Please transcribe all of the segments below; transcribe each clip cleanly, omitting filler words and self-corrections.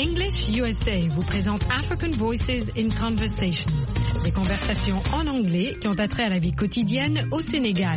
English USA vous présente African Voices in Conversation, des conversations en anglais qui ont attrait à la vie quotidienne au Sénégal.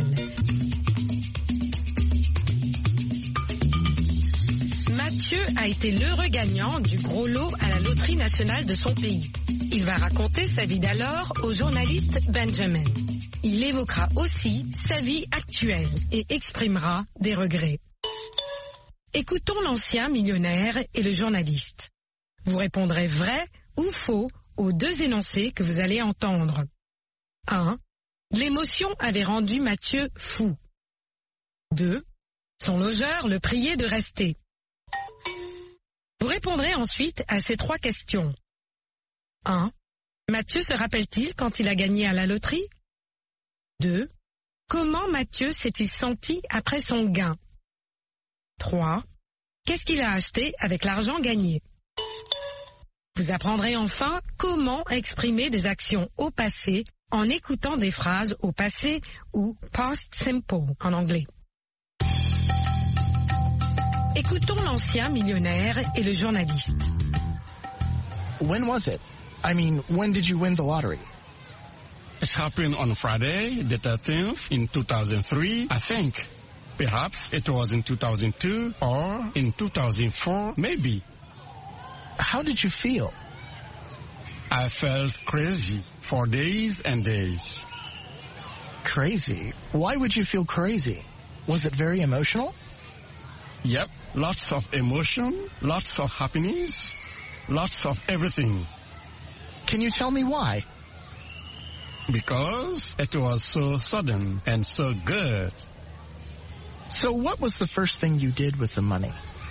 Mathieu a été l'heureux gagnant du gros lot à la loterie nationale de son pays. Il va raconter sa vie d'alors au journaliste Benjamin. Il évoquera aussi sa vie actuelle et exprimera des regrets. Écoutons l'ancien millionnaire et le journaliste. Vous répondrez vrai ou faux aux deux énoncés que vous allez entendre. 1. L'émotion avait rendu Mathieu fou. 2. Son logeur le priait de rester. Vous répondrez ensuite à ces trois questions. 1. Mathieu se rappelle-t-il quand il a gagné à la loterie? 2. Comment Mathieu s'est-il senti après son gain? 3. Qu'est-ce qu'il a acheté avec l'argent gagné? Vous apprendrez enfin comment exprimer des actions au passé en écoutant des phrases au passé ou past simple en anglais. Écoutons l'ancien millionnaire et le journaliste. When was it? I mean, when did you win the lottery? It happened on Friday, the 13th, in 2003, I think. Perhaps it was in 2002 or in 2004, maybe. How did you feel? I felt crazy for days and days. Crazy? Why would you feel crazy? Was it very emotional? Yep, lots of emotion, lots of happiness, lots of everything. Can you tell me why? Because it was so sudden and so good. So what was the first thing you did with the money?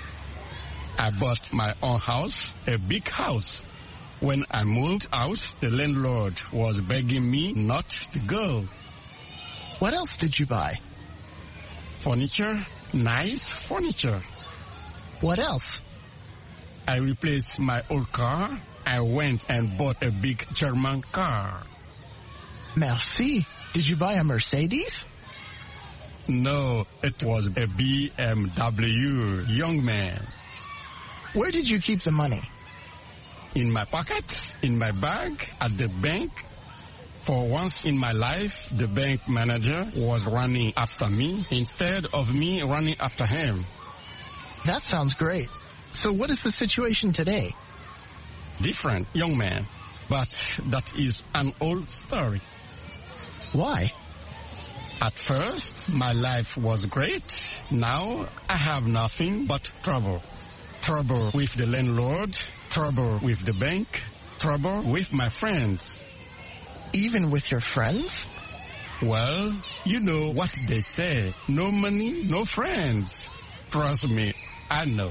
I bought my own house, a big house. When I moved out, the landlord was begging me not to go. What else did you buy? Furniture, nice furniture. What else? I replaced my old car. I went and bought a big German car. Merci. Did you buy a Mercedes? No, it was a BMW, young man. Where did you keep the money? In my pocket, in my bag, at the bank. For once in my life, the bank manager was running after me instead of me running after him. That sounds great. So what is the situation today? Different, young man. But that is an old story. Why? At first, my life was great. Now, I have nothing but trouble. Trouble with the landlord, trouble with the bank, trouble with my friends. Even with your friends? Well, you know what they say. No money, no friends. Trust me, I know.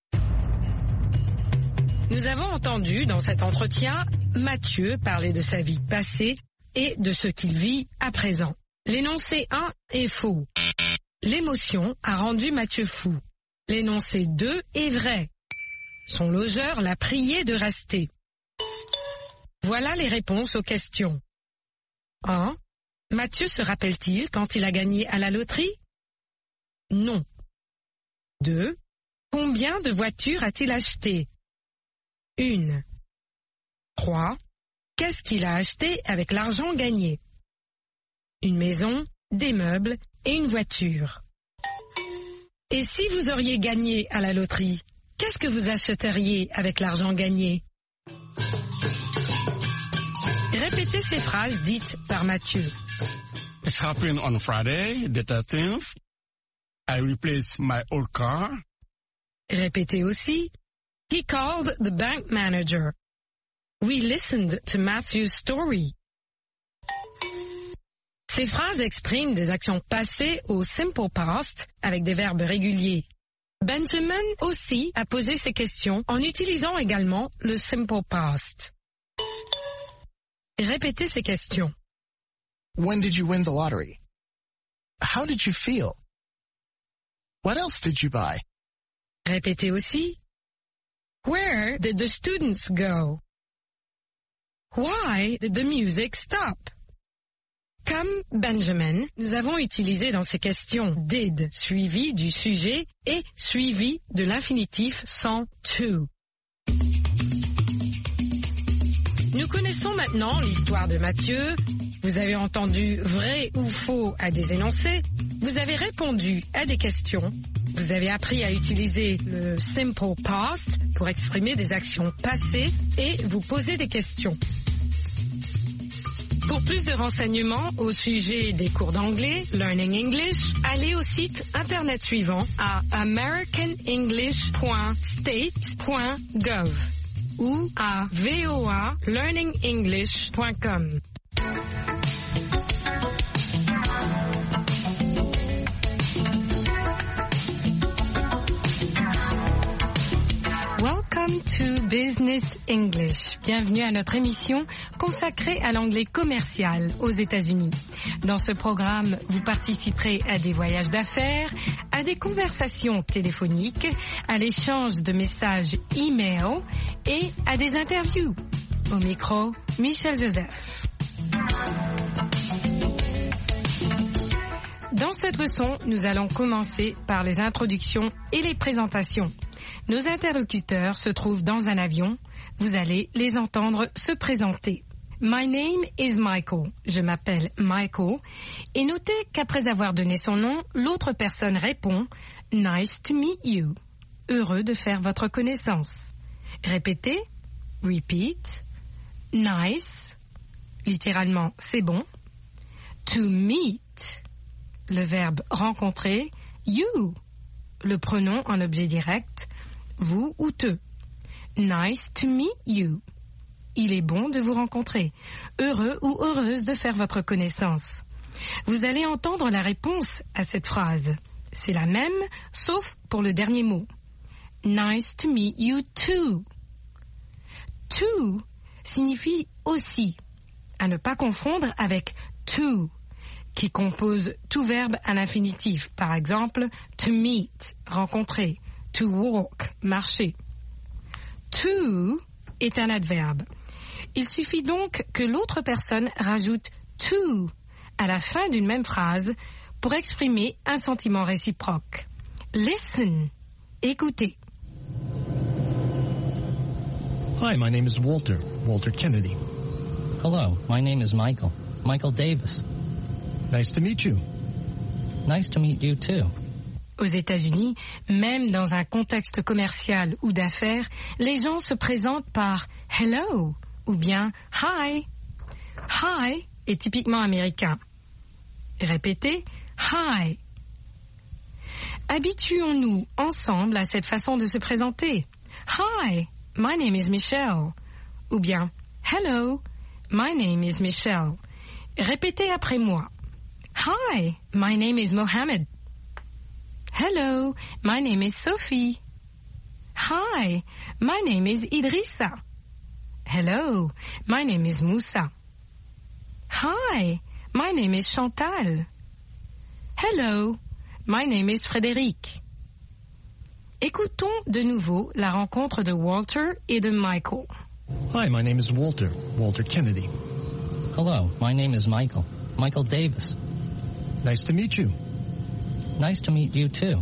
Nous avons entendu dans cet entretien Mathieu parler de sa vie passée et de ce qu'il vit à présent. L'énoncé 1 est faux. L'émotion a rendu Mathieu fou. L'énoncé 2 est vrai. Son logeur l'a prié de rester. Voilà les réponses aux questions. 1. Mathieu se rappelle-t-il quand il a gagné à la loterie? Non. 2. Combien de voitures a-t-il acheté? 1. 3. Qu'est-ce qu'il a acheté avec l'argent gagné? Une maison, des meubles et une voiture. Et si vous auriez gagné à la loterie, qu'est-ce que vous achèteriez avec l'argent gagné? Répétez ces phrases dites par Mathieu. It happened on Friday, the 13th. I replaced my old car. Répétez aussi. He called the bank manager. We listened to Matthew's story. Ces phrases expriment des actions passées au simple past avec des verbes réguliers. Benjamin aussi a posé ces questions en utilisant également le simple past. Répétez ces questions. When did you win the lottery? How did you feel? What else did you buy? Répétez aussi. Where did the students go? Why did the music stop? Comme Benjamin, nous avons utilisé dans ces questions did suivi du sujet et suivi de l'infinitif sans to. Nous connaissons maintenant l'histoire de Mathieu. Vous avez entendu vrai ou faux à des énoncés. Vous avez répondu à des questions. Vous avez appris à utiliser le simple past pour exprimer des actions passées et vous poser des questions. Pour plus de renseignements au sujet des cours d'anglais, Learning English, allez au site internet suivant à americanenglish.state.gov ou à voalearningenglish.com. Welcome to Business English. Bienvenue à notre émission consacrée à l'anglais commercial aux États-Unis. Dans ce programme, vous participerez à des voyages d'affaires, à des conversations téléphoniques, à l'échange de messages e-mail et à des interviews. Au micro, Michel Joseph. Dans cette leçon, nous allons commencer par les introductions et les présentations. Nos interlocuteurs se trouvent dans un avion. Vous allez les entendre se présenter. My name is Michael. Je m'appelle Michael. Et notez qu'après avoir donné son nom, l'autre personne répond « Nice to meet you ». Heureux de faire votre connaissance. Répétez. Repeat. Nice. Littéralement, c'est bon. To meet. Le verbe rencontrer. You. Le pronom en objet direct. Vous ou te. Nice to meet you. Il est bon de vous rencontrer. Heureux ou heureuse de faire votre connaissance. Vous allez entendre la réponse à cette phrase. C'est la même, sauf pour le dernier mot. Nice to meet you too. To signifie aussi. À ne pas confondre avec to, qui compose tout verbe à l'infinitif. Par exemple, to meet, rencontrer. To walk, marcher. To est un adverbe. Il suffit donc que l'autre personne rajoute to à la fin d'une même phrase pour exprimer un sentiment réciproque. Listen, écoutez. Hi, my name is Walter Kennedy. Hello, my name is Michael Davis. Nice to meet you. Nice to meet you too. Aux États-Unis, même dans un contexte commercial ou d'affaires, les gens se présentent par « hello » ou bien « hi ». « Hi » est typiquement américain. Répétez « hi ». Habituons-nous ensemble à cette façon de se présenter. « Hi, my name is Michelle » ou bien « hello, my name is Michelle ». Répétez après moi. « Hi, my name is Mohammed ». Hello, my name is Sophie. Hi, my name is Idrissa. Hello, my name is Moussa. Hi, my name is Chantal. Hello, my name is Frédéric. Écoutons de nouveau la rencontre de Walter et de Michael. Hi, my name is Walter Kennedy. Hello, my name is Michael Davis. Nice to meet you. Nice to meet you too.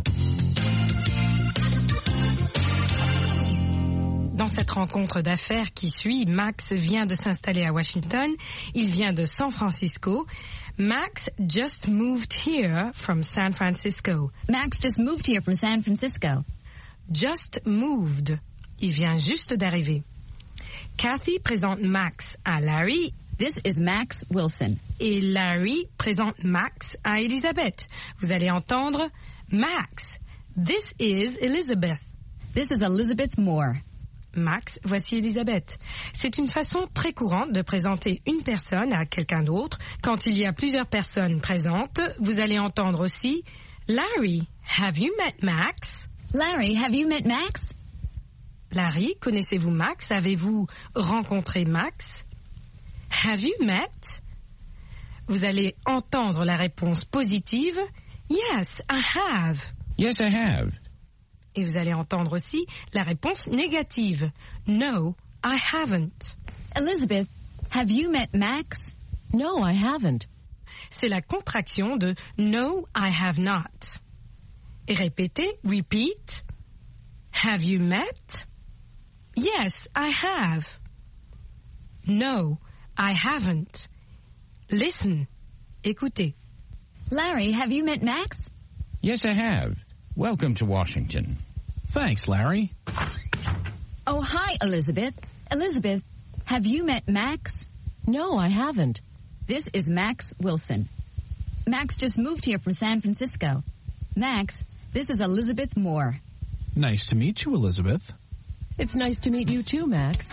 Dans cette rencontre d'affaires qui suit, Max vient de s'installer à Washington. Il vient de San Francisco. Max just moved here from San Francisco. Max just moved here from San Francisco. Just moved. Il vient juste d'arriver. Kathy présente Max à Larry. This is Max Wilson. Et Larry présente Max à Elizabeth. Vous allez entendre Max. This is Elizabeth. This is Elizabeth Moore. Max, voici Elizabeth. C'est une façon très courante de présenter une personne à quelqu'un d'autre. Quand il y a plusieurs personnes présentes, vous allez entendre aussi Larry, have you met Max? Larry, have you met Max? Larry, connaissez-vous Max? Avez-vous rencontré Max? Have you met? Vous allez entendre la réponse positive. Yes, I have. Yes, I have. Et vous allez entendre aussi la réponse négative. No, I haven't. Elizabeth, have you met Max? No, I haven't. C'est la contraction de No, I have not. Et répétez, repeat. Have you met? Yes, I have. No, I haven't. Listen. Écoutez. Larry, have you met Max? Yes, I have. Welcome to Washington. Thanks, Larry. Oh, hi, Elizabeth. Elizabeth, have you met Max? No, I haven't. This is Max Wilson. Max just moved here from San Francisco. Max, this is Elizabeth Moore. Nice to meet you, Elizabeth. It's nice to meet you too, Max.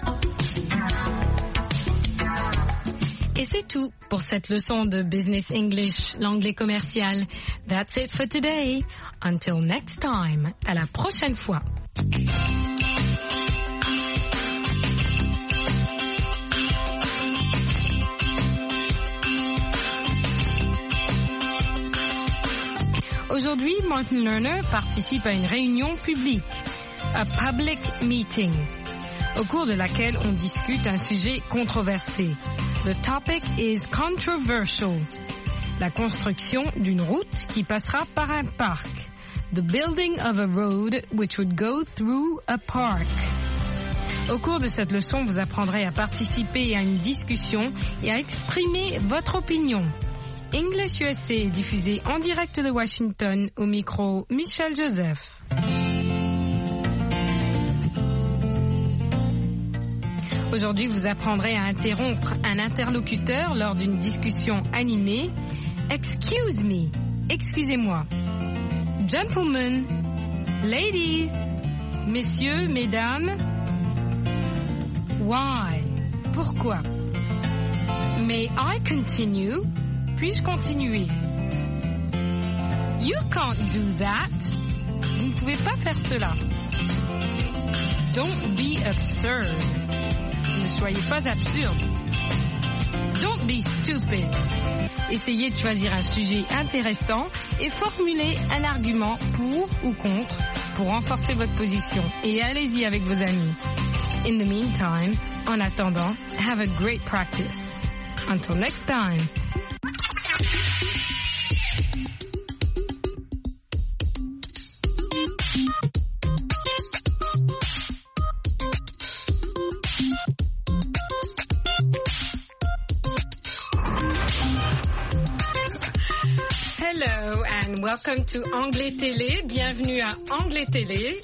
Et c'est tout pour cette leçon de Business English, l'anglais commercial. That's it for today. Until next time. À la prochaine fois. Aujourd'hui, Martin Lerner participe à une réunion publique, a public meeting, au cours de laquelle on discute un sujet controversé. The topic is controversial. La construction d'une route qui passera par un parc. The building of a road which would go through a park. Au cours de cette leçon, vous apprendrez à participer à une discussion et à exprimer votre opinion. English USA est diffusé en direct de Washington au micro Michel Joseph. Aujourd'hui, vous apprendrez à interrompre un interlocuteur lors d'une discussion animée. Excuse me, excusez-moi. Gentlemen, ladies, messieurs, mesdames. Why? Pourquoi? May I continue? Puis-je continuer? You can't do that. Vous ne pouvez pas faire cela. Don't be absurd. Ne soyez pas absurde. Don't be stupid. Essayez de choisir un sujet intéressant et formulez un argument pour ou contre pour renforcer votre position. Et allez-y avec vos amis. In the meantime, en attendant, have a great practice. Until next time. Hello and welcome to Anglais Télé. Bienvenue à Anglais Télé.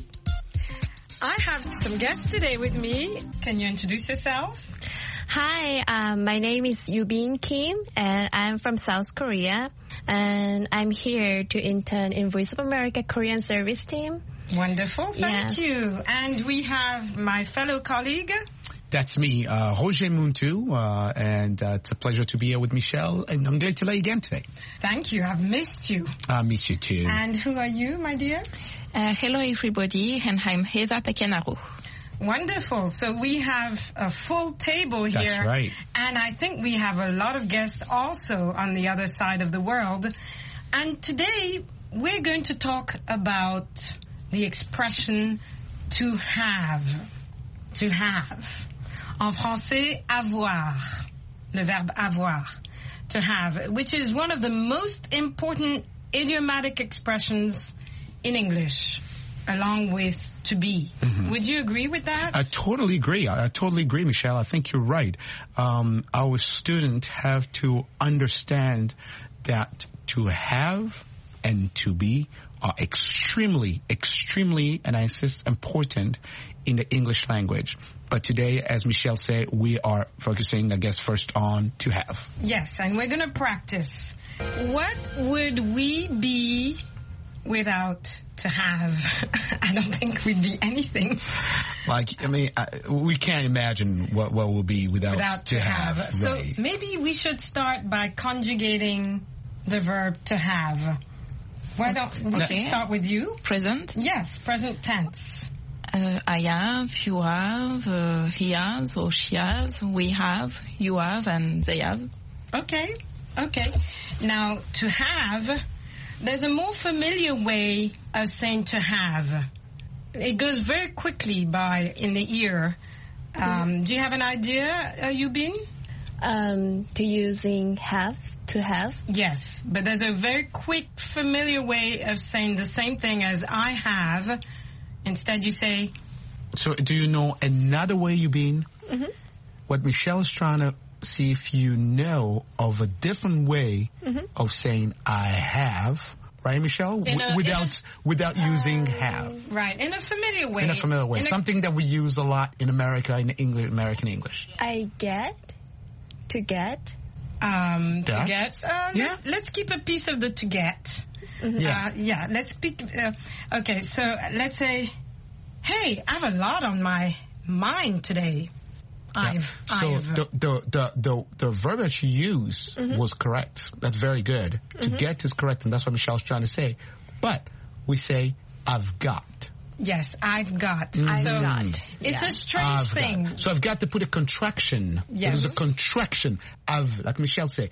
I have some guests today with me. Can you introduce yourself? Hi, my name is Yubin Kim, and I'm from South Korea, and I'm here to intern in Voice of America Korean service team. Wonderful, thank you. And we have my fellow colleague. That's me, Roger Muntu, and it's a pleasure to be here with Michelle and Anglais Télé again today. Thank you, I've missed you. I miss you too. And who are you, my dear? Hello everybody, and I'm Eva Pekenaro. Wonderful. So we have a full table here. That's right. And I think we have a lot of guests also on the other side of the world. And today we're going to talk about the expression to have. To have. En français, avoir. Le verbe avoir. To have. Which is one of the most important idiomatic expressions in English, along with to be. Mm-hmm. Would you agree with that? I totally agree. I totally agree, Michelle. I think you're right. Our students have to understand that to have and to be are extremely, and I insist, important in the English language. But today, as Michelle said, we are focusing, I guess, first on to have. Yes, and we're going to practice. What would we be without to have? I don't think we'd be anything. We can't imagine what we'll be without to have. So right. Maybe we should start by conjugating the verb to have. Why don't we start with you? Present? Yes, present tense. I have, you have, he has or she has, we have, you have, and they have. Okay. Now, to have, there's a more familiar way of saying to have. It goes very quickly by in the ear. Do you have an idea, Yubin? To using have, to have. Yes, but there's a very quick, familiar way of saying the same thing as I have. Instead, you say... So, do you know another way, Yubin? Mm-hmm. what Michelle is trying to see if you know of a different way of saying I have, right, Michelle? Without using have. Right, in a familiar way. In a familiar way. Something that we use a lot in America, in American English. I get. To get. To get. Let's keep a piece of the to get. Let's speak. Okay, so let's say, hey, I have a lot on my mind today. The verb that you use was correct. That's very good. To get is correct, and that's what Michelle's trying to say. But we say, I've got. Yes, I've got. I've got. It's a strange thing. So I've got to put a contraction. Yes. There's a contraction. Like Michelle say,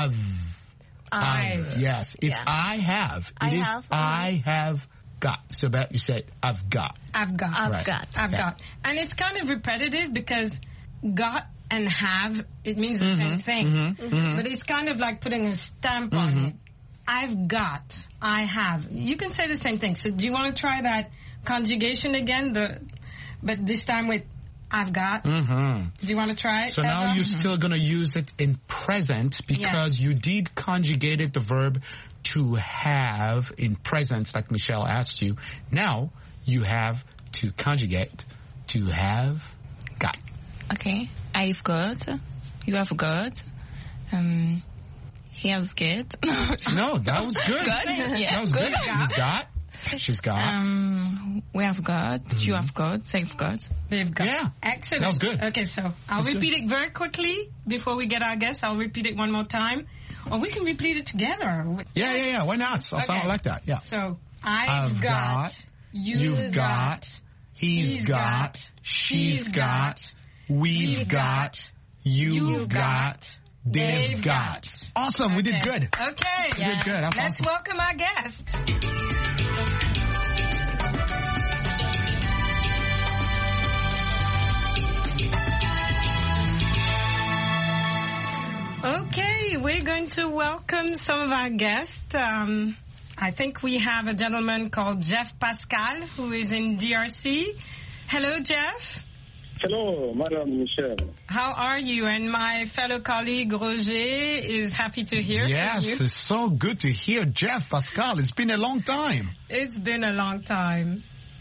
yes, it's I have. I have got. So that you say, I've got. I've got. I've got. I've got. And it's kind of repetitive because got and have, it means the same thing. But it's kind of like putting a stamp on it. I've got. I have. You can say the same thing. So do you want to try that conjugation again? But this time with I've got. Do you want to try it? So now you're still going to use it in present because you did conjugated the verb to have in present, like Michelle asked you. Now you have to conjugate to have got. Okay. I've got. You have got. He has got. No, that was good. Yeah, that was good. He's got. She's got. We have got. You have got. They've got. They've got. Yeah. Excellent. That was good. Okay, so I'll repeat it very quickly before we get our guests. I'll repeat it one more time. Or we can repeat it together. Yeah. Why not? I'll sound like that. Yeah. So, I've got. You've got. He's got. She's got. We've got. You've got. They've got. Awesome. We did good. Okay. We did good. That's Let's awesome. welcome our guest. Okay, we're going to welcome some of our guests. I think we have a gentleman called Jeff Pascal who is in DRC. Hello, Jeff. Hello, Madam Michelle. How are you? And my fellow colleague Roger is happy to hear from you. Yes, it's so good to hear Jeff Pascal. It's been a long time. It's been a long time.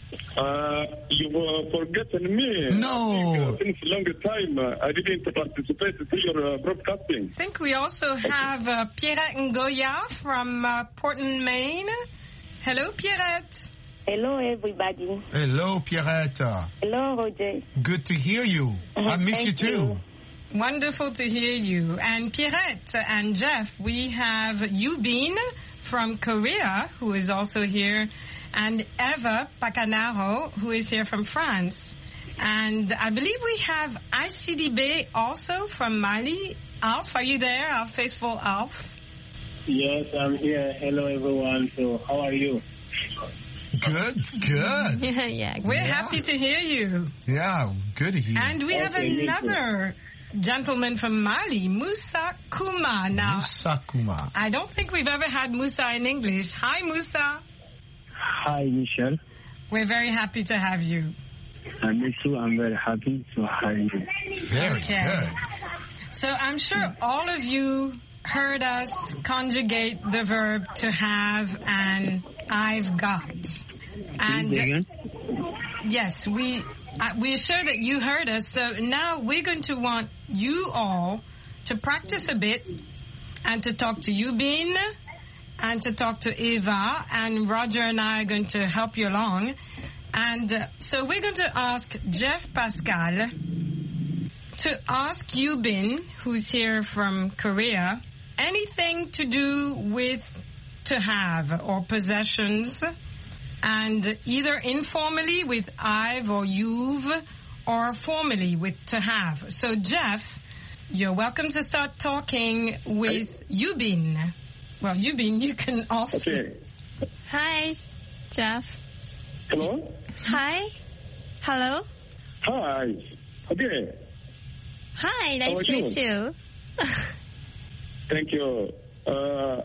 You were forgetting me. No. Since a long time, I didn't participate to your broadcasting. I think we also have Pierrette Ngoya from Portland, Maine. Hello, Pierrette. Hello, everybody. Hello, Pierrette. Hello, Roger. Good to hear you. I miss you too. Wonderful to hear you. And Pierrette and Jeff, we have Yubin from Korea, who is also here, and Eva Pacanaro, who is here from France. And I believe we have ICDB also from Mali. Alf, are you there? Our faithful Alf. Yes, I'm here. Hello, everyone. So, how are you? Good. We're happy to hear you. Yeah, good to hear you. And we have another gentleman from Mali, Moussa Kouma. Now, Moussa Kouma. I don't think we've ever had Moussa in English. Hi, Moussa. Hi, Michelle. We're very happy to have you. I miss you. I'm very happy to have you. Very good. So I'm sure all of you heard us conjugate the verb to have and I've got. And yes, we're sure that you heard us. So now we're going to want you all to practice a bit and to talk to Yubin and to talk to Eva, and Roger and I are going to help you along. And so we're going to ask Jeff Pascal to ask Yubin, who's here from Korea, anything to do with to have or possessions, and either informally with I've or you've, or formally with to have. So Jeff, you're welcome to start talking with Yubin. Well, Yubin, you can also. Okay. Hi, Jeff. Hello? Hi. Hello. Hi. Okay. Hi, nice to meet you. Thank you.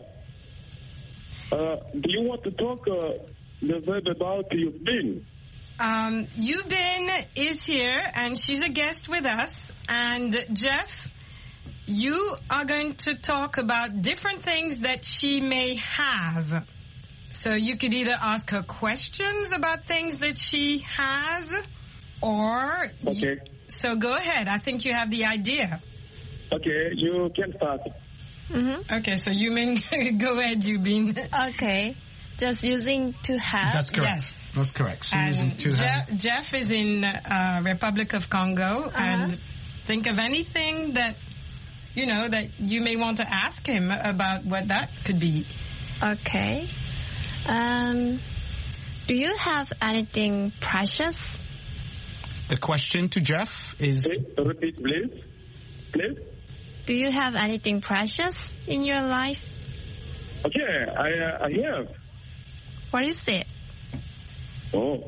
Do you want to talk the verb about you've been? Yubin is here, and she's a guest with us. And Jeff, you are going to talk about different things that she may have. So you could either ask her questions about things that she has, or... Okay. So go ahead. I think you have the idea. Okay, you can start. Mm-hmm. Okay, so you mean go ahead, Yubin. Okay. Just using to have. That's correct. Yes. That's correct. So And using to have. Jeff is in Republic of Congo, and think of anything that that you may want to ask him about what that could be. Okay. Do you have anything precious? The question to Jeff is... Repeat, please. Please. Do you have anything precious in your life? Okay, I have. What is it? Oh.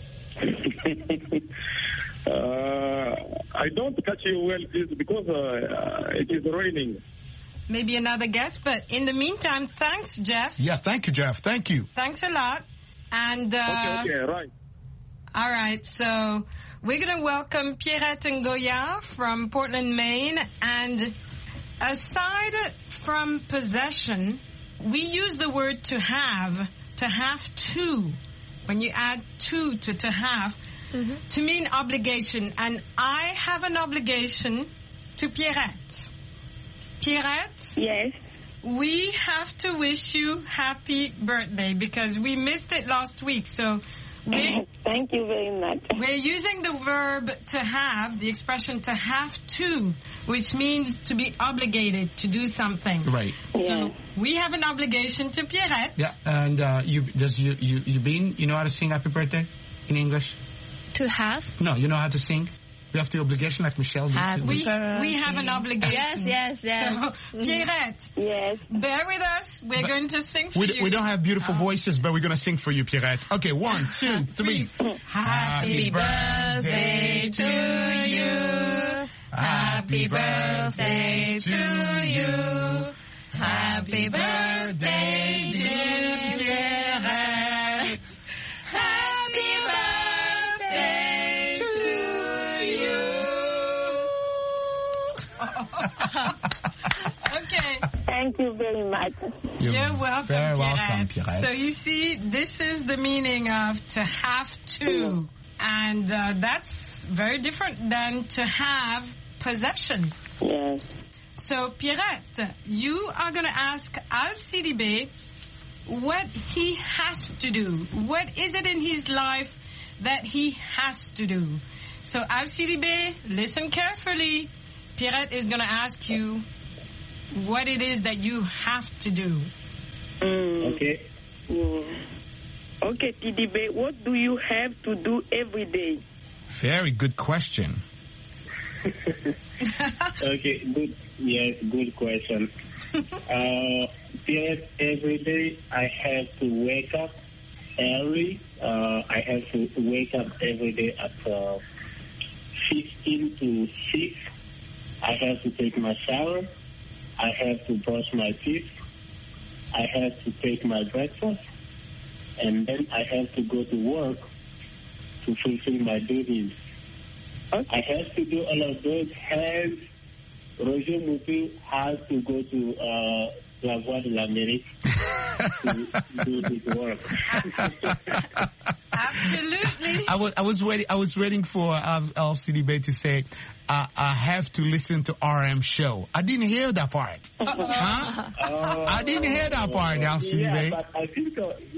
I don't catch you well, please, because it is raining. Maybe another guest, but in the meantime, thanks, Jeff. Yeah, thank you, Jeff. Thank you. Thanks a lot. And Okay, right. All right, so we're going to welcome Pierrette Ngoya from Portland, Maine. And aside from possession, we use the word to have to. When you add to have, to mean obligation. And I have an obligation to Pierrette. Pierrette? Yes. We have to wish you happy birthday because we missed it last week. So thank you very much. We're using the verb to have, the expression to have to, which means to be obligated to do something. Right. So we have an obligation to Pierrette. Yeah, and you know how to sing happy birthday in English? To have? No, you know how to sing? You have the obligation like Michelle did. We have an obligation. Yes. So, Pierrette, yes. Bear with us. We're going to sing for you. We don't have beautiful voices, but we're going to sing for you, Pierrette. Okay, 1, 2, 3. Happy birthday to you. Happy birthday to you. Happy birthday, dear Pierrette. Happy birthday to you. Okay. Thank you very much. You're welcome, very Pierrette. welcome, Pierrette. So you see, this is the meaning of to have to. And that's very different than to have possession. Yes. So, Pierrette, you are going to ask Alf Sidibé what he has to do. What is it in his life that he has to do? So, Alf Sidibé, listen carefully. Pierrette is going to ask you what it is that you have to do. Okay. Okay, Sidibé, what do you have to do every day? Very good question. Okay, good. Yes, good question. Yes, every day I have to wake up early. I have to wake up every day at 15 to 6. I have to take my shower. I have to brush my teeth. I have to take my breakfast. And then I have to go to work to fulfill my duties. I have to do all of those as Roger Moutou has to go to La Voix de l'Amérique to do his work. Absolutely. I was waiting for Alf Sidibé to say, I have to listen to RM show. I didn't hear that part. Huh? I didn't hear that part, Alf Sidibé. Yeah, but I think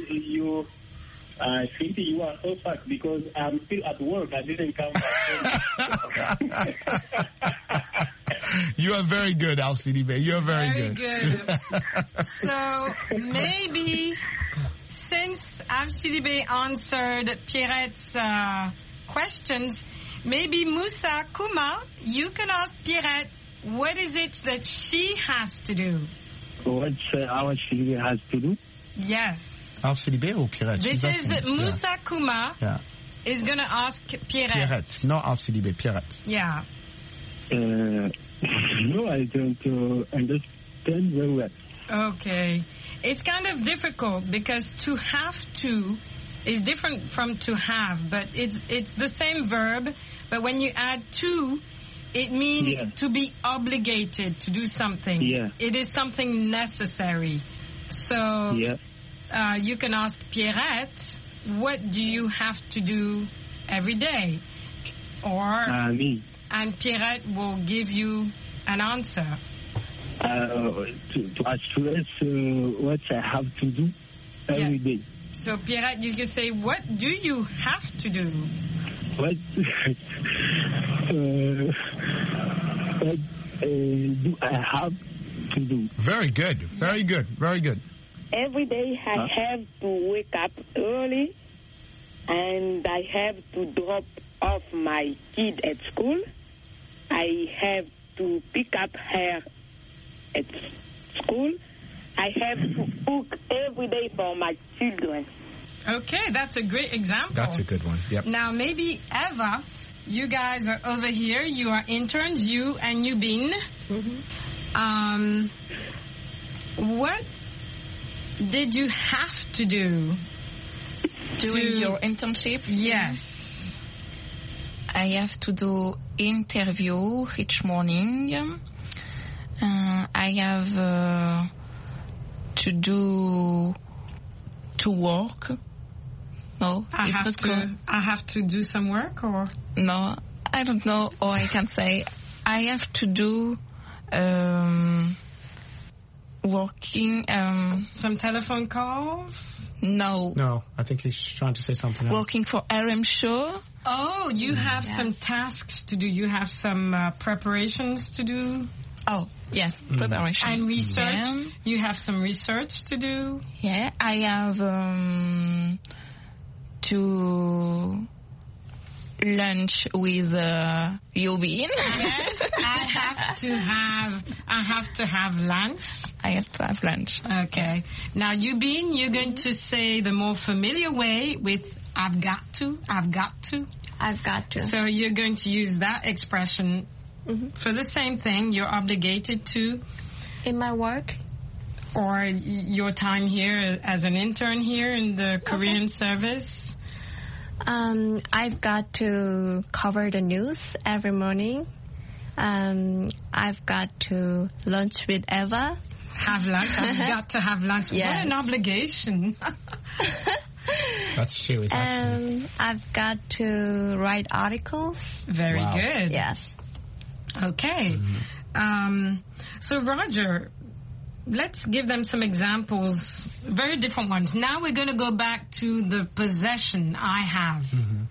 you are so fast because I'm still at work. I didn't come back home. You are very good, Alf Sidibé. You are very good. So maybe since Alf Sidibé answered Pierrette's questions, maybe Moussa Kouma, you can ask Pierrette what is it that she has to do. What our Sidibé has to do? Yes. Alf Sidibé or Pierrette? This is Moussa Kouma is going to ask Pierrette. Pierrette, not Alf Sidibé, Pierrette. Yeah. No, I don't understand very well. Okay. It's kind of difficult because to have to is different from to have, but it's the same verb, but when you add to, it means to be obligated to do something. Yeah. It is something necessary. So you can ask Pierrette, what do you have to do every day? Or me. And Pierrette will give you an answer. To address what I have to do every day. So Pierrette, you can say, what do you have to do? What do I have to do? Very good. Very good. Very good. Every day I have to wake up early and I have to drop off my kid at school. I have to pick up her at school. I have to cook every day for my children. Okay, that's a great example. That's a good one. Yep. Now, maybe Eva, you guys are over here. You are interns, you and Yubin. What did you have to do? During your internship? Yes. I have to do interview each morning. I have to work. No, I have to do some work, or no, I don't know. Or I can say I have to do working. Some telephone calls. No, I think he's trying to say something else. Working for RM Show. Oh, you have some tasks to do. You have some preparations to do. Oh, yes, preparation. And research. Yeah. You have some research to do. Yeah, I have to lunch with Yubin. Yes, I have to have lunch. I have to have lunch. Okay. Now, Yubin, you're going to say the more familiar way with I've got to. I've got to. So you're going to use that expression for the same thing. You're obligated to. In my work. Or your time here as an intern here in the Korean service. I've got to cover the news every morning. I've got to lunch with Eva. Have lunch. I've got to have lunch. Yes. What an obligation. That's true. Exactly. I've got to write articles. Very good. Yes. Okay. So Roger, let's give them some examples, very different ones. Now we're going to go back to the possession I have.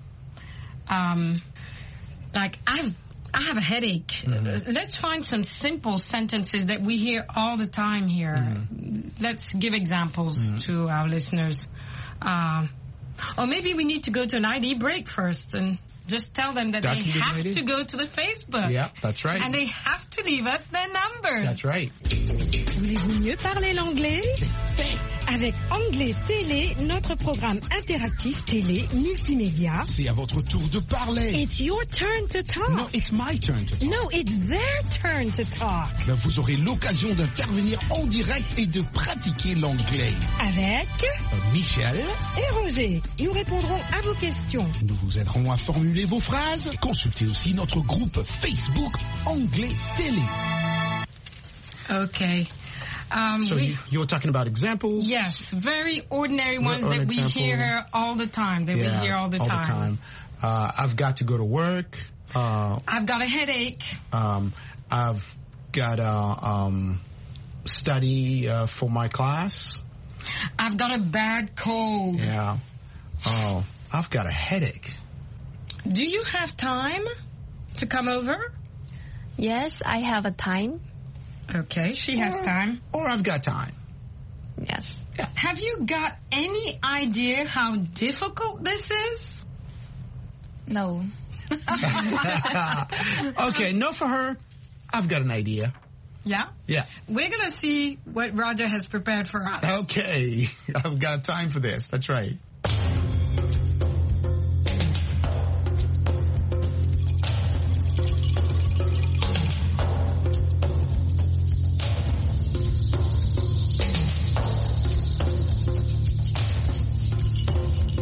Like I have a headache. Let's find some simple sentences that we hear all the time here. Let's give examples to our listeners. Or maybe we need to go to an ID break first and just tell them that they have to go to the Facebook. Yeah, that's right. And they have to leave us their numbers. That's right. Voulez-vous mieux parler l'anglais? Avec Anglais Télé, notre programme interactif télé multimédia. C'est à votre tour de parler. It's your turn to talk. No, it's my turn to talk. No, it's their turn to talk. Ben, vous aurez l'occasion d'intervenir en direct et de pratiquer l'anglais. Avec Michel et Roger. Nous répondrons à vos questions. Nous vous aiderons à formuler vos phrases. Consultez aussi notre groupe Facebook Anglais Télé. Okay. So you were talking about examples? Yes, very ordinary ones that we hear all the time. We hear all the time. I've got to go to work. I've got a headache. I've got to study for my class. I've got a bad cold. Yeah. Oh, I've got a headache. Do you have time to come over? Yes, I have a time. Okay, she has time. Or I've got time. Yes. Yeah. Have you got any idea how difficult this is? No. Okay, no for her. I've got an idea. Yeah? Yeah. We're going to see what Roger has prepared for us. Okay. I've got time for this. That's right.